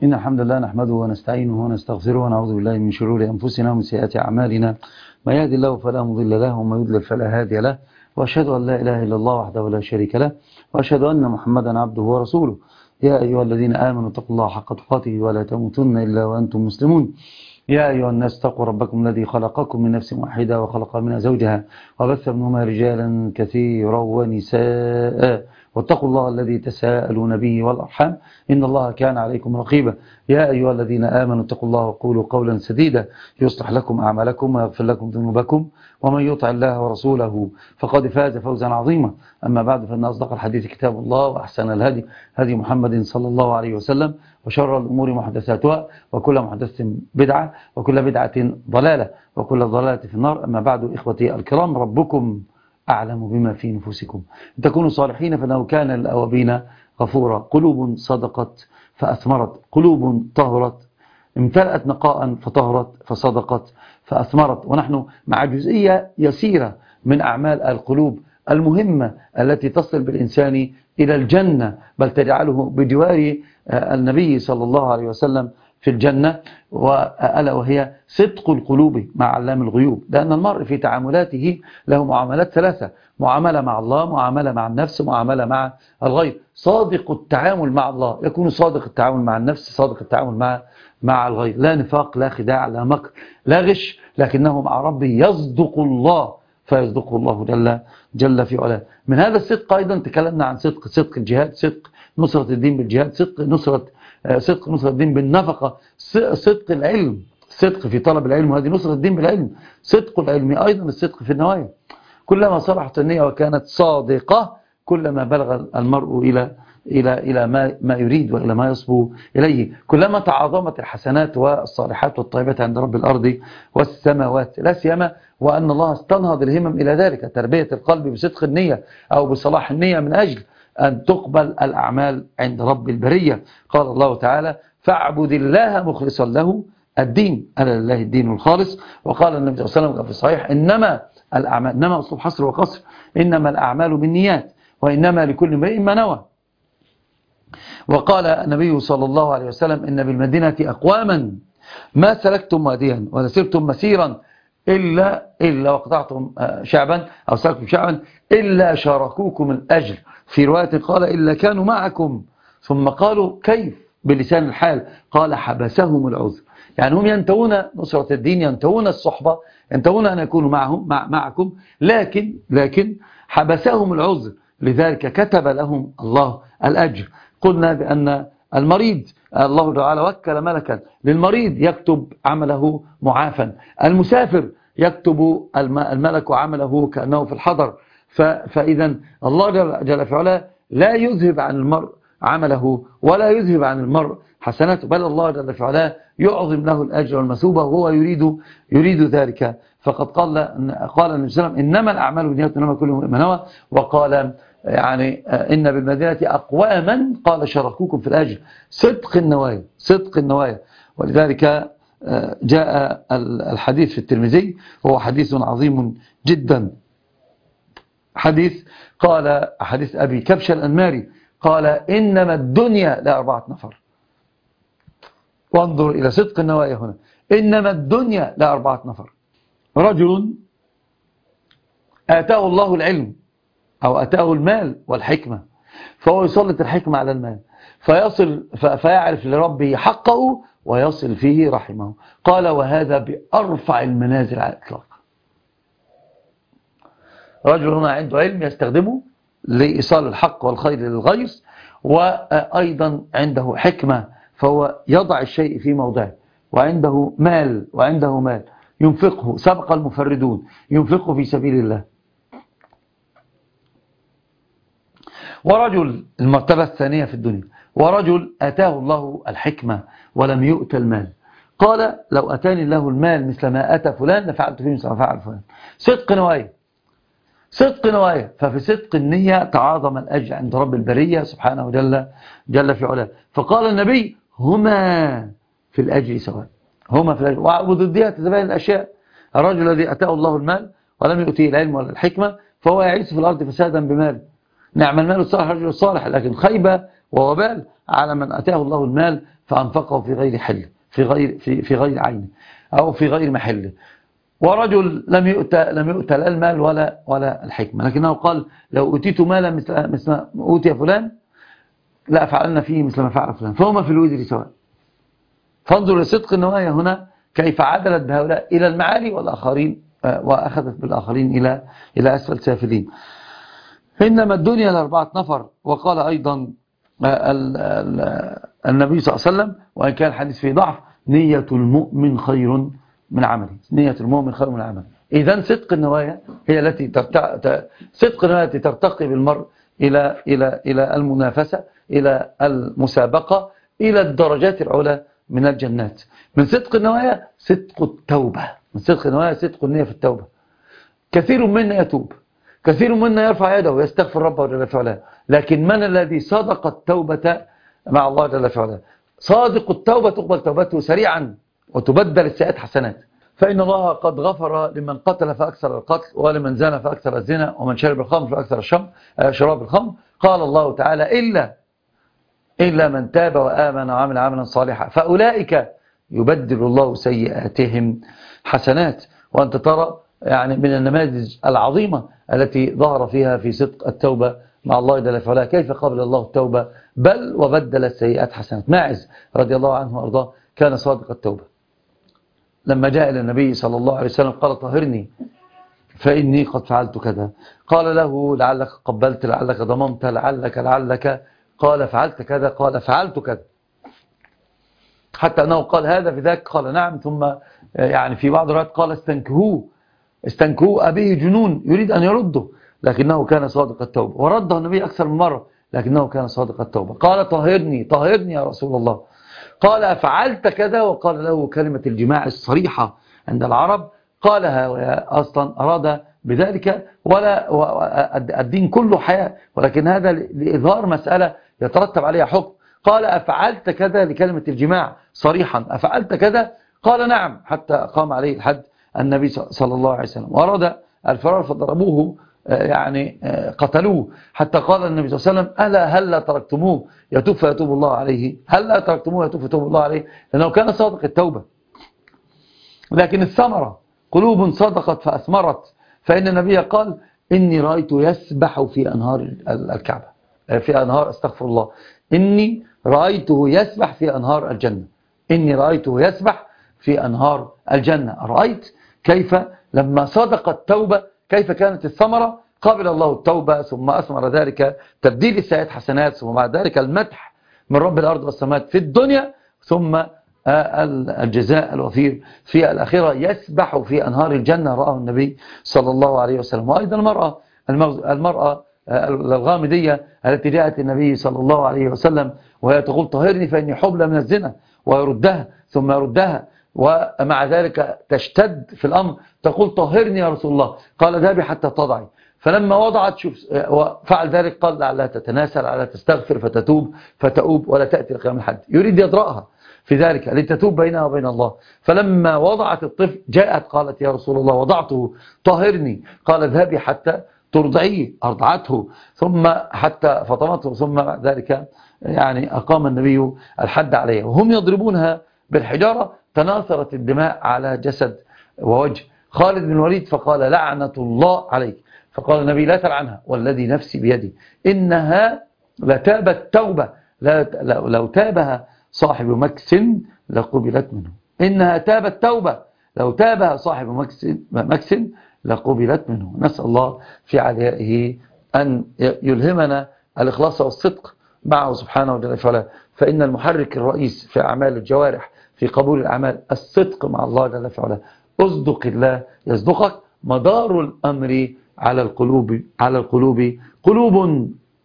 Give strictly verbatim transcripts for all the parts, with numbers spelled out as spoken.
إن الحمد لله نحمده ونستعينه ونستغفره ونعوذ بالله من شرور أنفسنا ومن سيئات أعمالنا. ما يهدي الله فلا مضل له وما يضلل فلا هادي له، وأشهد أن لا إله إلا الله وحده لا شريك له، وأشهد أن محمدا عبده ورسوله. يا أيها الذين آمنوا اتقوا الله حق تقاته ولا تموتن إلا وأنتم مسلمون. يا أيها الناس اتقوا ربكم الذي خلقكم من نفس واحدة وخلق منها زوجها وبث منهما رجالا كثيرا ونساء، واتقوا الله الذي تساءلون به والأرحام إن الله كان عليكم رقيبا. يا أيها الذين آمنوا اتقوا الله وقولوا قولا سديدا يصلح لكم أعمالكم ويغفر لكم ذنوبكم، ومن يطع الله ورسوله فقد فاز فوزا عظيما. أما بعد، فإن أصدق الحديث كتاب الله، وأحسن الهدي هدي محمد صلى الله عليه وسلم، وشر الأمور محدثاتها، وكل محدثة بدعة، وكل بدعة ضلالة، وكل ضلالة في النار. أما بعد، إخوتي الكرام، ربكم أعلم بما في نفوسكم إن تكونوا صالحين فإنه كان للأوابين غفورا. قلوب صدقت فأثمرت، قلوب طهرت امتلأت نقاء فطهرت فصدقت فأثمرت. ونحن مع جزئية يسيرة من أعمال القلوب المهمة التي تصل بالإنسان إلى الجنة، بل تجعله بجوار النبي صلى الله عليه وسلم في الجنة، وألا وهي صدق القلوب مع علام الغيوب. لأن المرء في تعاملاته له معاملات ثلاثة: معاملة مع الله، معاملة مع النفس، معاملة مع الغير. صادق التعامل مع الله يكون صادق التعامل مع النفس، صادق التعامل مع مع الغير. لا نفاق، لا خداع، لا مكر، لا غش، لكنه مع ربه يصدق الله فيصدقه الله جل جل في علاه. من هذا الصدق أيضا تكلمنا عن صدق صدق الجهاد، صدق نصرة الدين بالجهاد، صدق نصرة صدق نصرة الدين بالنفقة، صدق العلم، صدق في طلب العلم، وهذه نصرة الدين بالعلم. صدق العلم أيضا الصدق في النوايا. كلما صلحت النية وكانت صادقة كلما بلغ المرء إلى إلى إلى ما ما يريد وإلى ما يصبو إليه. كلما تعاظمت الحسنات والصالحات والطيبات عند رب الأرض والسماوات، لا سيما وأن الله استنهض الهمم إلى ذلك، تربية القلب بصدق النية أو بصلاح النية من أجل أن تقبل الأعمال عند رب البرية. قال الله تعالى: فاعبد الله مخلصا له الدين، ألا لله الدين الخالص. وقال النبي صلى الله عليه وسلم في الصحيح: إنما الأعمال، إنما أسلوب حصر وقصر، إنما الأعمال بالنيات وإنما لكل امرئ ما نوى. وقال النبي صلى الله عليه وسلم: إن بالمدينة أقواما ما سلكتم واديا ولا سرتم مسيرا إلا إلا وقطعتم شعبا أو سلكتم شعبا إلا شاركوكم الأجر. في رواية قال: إلا كانوا معكم. ثم قالوا: كيف؟ بلسان الحال قال: حبسهم العذر. يعني هم ينتهون نصرة الدين، ينتهون الصحبة، ينتهون أن يكونوا معهم مع معكم، لكن لكن حبسهم العذر، لذلك كتب لهم الله الأجر. قلنا بأن المريض الله تعالى وكل ملكا للمريض يكتب عمله معافا، المسافر يكتب الملك عمله كأنه في الحضر. فإذا الله جل في علاه لا يذهب عن المرء عمله ولا يذهب عن المرء حسناته، بل الله جل في علاه يعظم له الأجر والمثوبة، وهو يريد يريد ذلك. فقد قال قال النبي صلى الله عليه وسلم: إنما الأعمال بالنيات وإنما كل امرئ ما نوى. وقال يعني إن بالمدينة أقواما قال شاركوكم في الأجر. صدق النوايا، صدق النوايا. ولذلك جاء الحديث في الترمذي، وهو حديث عظيم جدا، حديث قال حديث أبي كبش الأنماري قال: إنما الدنيا لأربعة نفر. وانظر إلى صدق النوايا هنا. إنما الدنيا لأربعة نفر: رجل آتاه الله العلم أو أتاه المال والحكمة، فهو يسلط الحكمة على المال فيصل فيعرف لربه حقه ويصل فيه رحمه. قال: وهذا بأرفع المنازل على الإطلاق. رجل هنا عنده علم يستخدمه لإيصال الحق والخير للغير، وأيضا عنده حكمة فهو يضع الشيء في موضعه، وعنده مال وعنده مال ينفقه. سبق المفردون ينفقه في سبيل الله. ورجل، المرتبة الثانية في الدنيا، ورجل أتاه الله الحكمة ولم يؤت المال. قال: لو أتاني الله المال مثل ما أتى فلان لفعلت فيه مثل ما فعل فلان. صدق نوايا، صدق نوايا. ففي صدق النية تعاظم الأجر عند رب البرية سبحانه جل جل في علاه. فقال النبي: هما في الأجر سواء، هما في الأجر. وضدها تتبين الأشياء. الرجل الذي أتاه الله المال ولم يؤتيه العلم ولا الحكمة فهو يعيش في الأرض فسادا بمال. نعم المال الصالح رجل الصالح، لكن خيبة ووبال على من أتاه الله المال فأنفقه في غير حل في غير في في غير عينه أو في غير محله. ورجل لم يؤتى لم يؤتى لا المال ولا ولا الحكمة، لكنه قال لو أوتيت مالا مثل مثل ما أوتي فلان لا فعلنا فيه مثل ما فعل فلان، فهما في الوزر سواء. فانظر لصدق النوايا هنا كيف عدلت بهؤلاء إلى المعالي والآخرين وأخذت بالآخرين إلى إلى أسفل سافلين. إنما الدنيا لأربعة نفر. وقال أيضا النبي صلى الله عليه وسلم وإن كان الحديث فيه ضعف: نية المؤمن خير من عمله. نية المؤمن خير من عمله. إذن صدق النوايا هي التي ترتع... صدق النوايا التي ترتقي بالمرء إلى إلى إلى المنافسة، إلى المسابقة، إلى الدرجات العلى من الجنات. من صدق النوايا صدق التوبة. من صدق النوايا صدق النية في التوبة. كثير منا يتوب، كثير منا يرفع يده ويستغفر ربه جل في علاه، لكن من الذي صادق التوبة مع الله جل في علاه؟ صادق التوبة تقبل توبته سريعا وتبدل السيئات حسنات. فإن الله قد غفر لمن قتل فأكثر القتل، ولمن زنى فأكثر الزنا، ومن شرب الخمر فأكثر الشرب شراب الخمر. قال الله تعالى: إلا إلا من تاب وآمن وعمل عملا صالحا فأولئك يبدل الله سيئاتهم حسنات. وأنت ترى يعني من النماذج العظيمة التي ظهر فيها في صدق التوبة مع الله جل وعلا كيف قبل الله التوبة بل وبدل السيئات حسنات. ماعز رضي الله عنه وأرضاه كان صادق التوبة. لما جاء إلى النبي صلى الله عليه وسلم قال: طهرني فإني قد فعلت كذا. قال له: لعلك قبلت، لعلك ضممت، لعلك لعلك قال: فعلت كذا. قال: فعلت كذا. حتى أنه قال: هذا في ذاك. قال: نعم. ثم يعني في بعض الروايات قال: استنكهوه استنكهوه أبيه جنون يريد أن يرده، لكنه كان صادق التوبة. ورده النبي أكثر من مرة لكنه كان صادق التوبة. قال: طهرني طهرني يا رسول الله. قال: أفعلت كذا. وقال له كلمة الجماع الصريحة عند العرب قالها أصلا أراد بذلك ولا الدين كله حياة، ولكن هذا لإظهار مسألة يترتب عليها حكم. قال: أفعلت كذا لكلمة الجماع صريحا. أفعلت كذا؟ قال: نعم. حتى قام عليه الحد النبي صلى الله عليه وسلم. وأراد الفرار فضربوه يعني قتلوه، حتى قال النبي صلى الله عليه وسلم: ألا هل لا تركتموه يتوب فيتوب الله عليه؟ هل لا تركتموه يتوب فيتوب الله عليه؟ لأنه كان صادق التوبة. لكن الثمرة قلوب صدقت فأثمرت. فإن النبي قال: إني رأيت يسبح في أنهار الكعبة، في أنهار استغفر الله إني رأيته يسبح في أنهار الجنة. إني رأيته يسبح في أنهار الجنة. رأيت كيف لما صدق التوبة كيف كانت الثمرة. قبل الله التوبة ثم أثمر ذلك تبديل السيئات حسنات، ثم بعد ذلك المدح من رب الأرض والسماوات في الدنيا، ثم الجزاء الوفير في الآخرة. يسبح في أنهار الجنة رآه النبي صلى الله عليه وسلم. وأيضا المرأة المرأة الغامدية التي جاءت النبي صلى الله عليه وسلم وهي تقول: طهرني فإني حبلى من الزنا، ويردها ثم يردها، ومع ذلك تشتد في الأمر تقول: طهرني يا رسول الله. قال: ذهبي حتى تضعي. فلما وضعت شوف وفعل ذلك قال: لعلها تتناسل، لعلها تستغفر فتتوب فتؤوب ولا تأتي لقيام الحد. يريد يدرأها في ذلك لتتوب بينها وبين الله. فلما وضعت الطفل جاءت قالت: يا رسول الله وضعته طهرني. قال: اذهبي حتى ترضعيه. أرضعته ثم حتى فطمته، ثم ذلك يعني أقام النبي الحد عليها. وهم يضربونها بالحجارة تناثرت الدماء على جسد ووجه خالد بن الوليد، فقال: لعنة الله عليك. فقال النبي: لا تلعنها والذي نفسي بيدي إنها لتابت توبة لو تابها صاحب مكس لقبلت منه. إنها تابت توبة لو تابها صاحب مكس, مكس لقبلت منه. نسأل الله في عليائه أن يلهمنا الإخلاص والصدق معه سبحانه وتعالى. فإن المحرك الرئيس في أعمال الجوارح في قبول الأعمال الصدق مع الله جل وعلا. أصدق الله يصدقك. مدار الأمر على القلوب على القلوب قلوب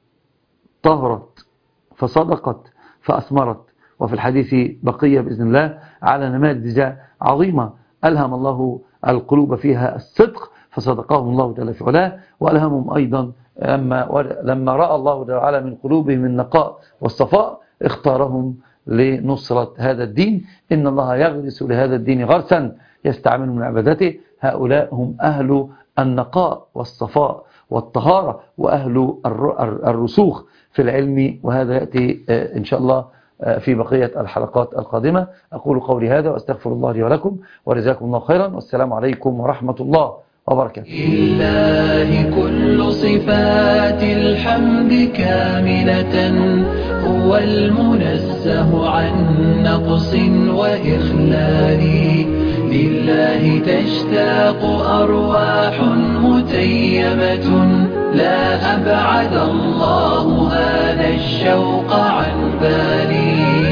طهرت فصدقت فأثمرت. وفي الحديث بقية بإذن الله على نماذج عظيمة ألهم الله القلوب فيها الصدق فصدقهم الله جل وعلا. وألهمهم أيضا لما, لما رأى الله جل وعلا من قلوبهم النقاء والصفاء اختارهم لنصرة هذا الدين. إن الله يغرس لهذا الدين غرسا يستعمل من عبادته. هؤلاء هم أهل النقاء والصفاء والطهارة وأهل الرسوخ في العلم. وهذا يأتي إن شاء الله في بقية الحلقات القادمة. أقول قولي هذا وأستغفر الله لي ولكم، وجزاكم الله خيرا، والسلام عليكم ورحمة الله وبركاته. لله كل صفات الحمد كاملة، هو المنزه عن نقص وإخلال. لله تشتاق أرواح متيمة، لا أبعد الله هذا الشوق عن بالي.